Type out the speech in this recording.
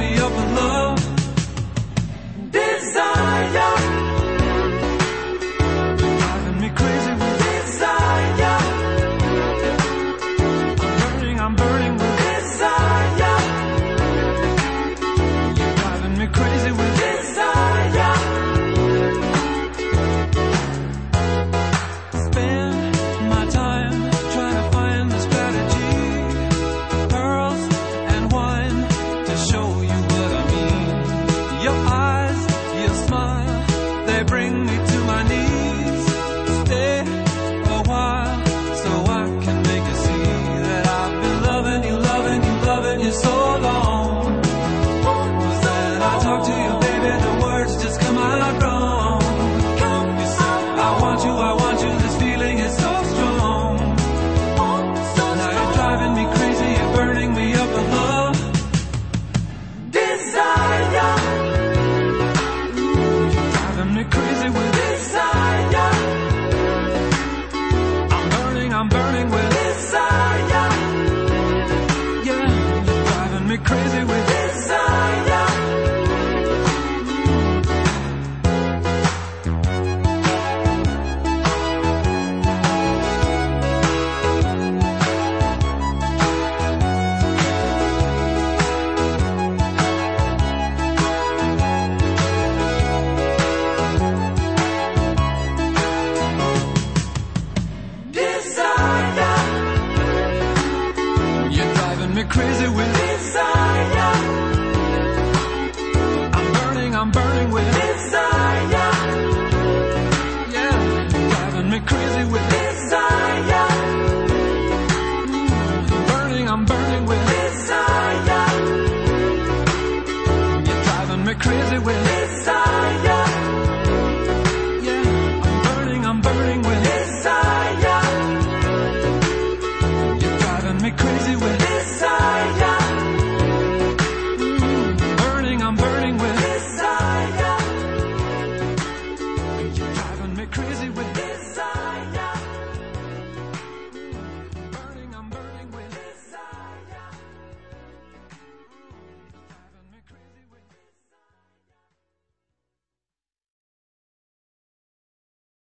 me up with love. Desire, driving me crazy with desire. I'm burning with desire. You're driving me crazy with desire. Spend my time trying to find the strategy, pearls and wine to show you what I mean. Your eyes, your smile, they bring me to my knees. Stay a while so I can make you see that I've been loving you so long. Was that I talk to you, baby, the words just come out wrong. You say, I want you, this feeling is so strong. Now you're driving me crazy, you're burning me up with love. Desire, you're driving me crazy with desire. I'm burning with desire. Yeah, you're driving me crazy with desire. Crazy with desire. I'm burning with desire. Yeah, driving me crazy with desire. I'm burning with desire. You're driving me crazy with desire. Yeah, I'm burning with desire. You're driving me crazy with desire. I'm burning with desire. You're driving me crazy with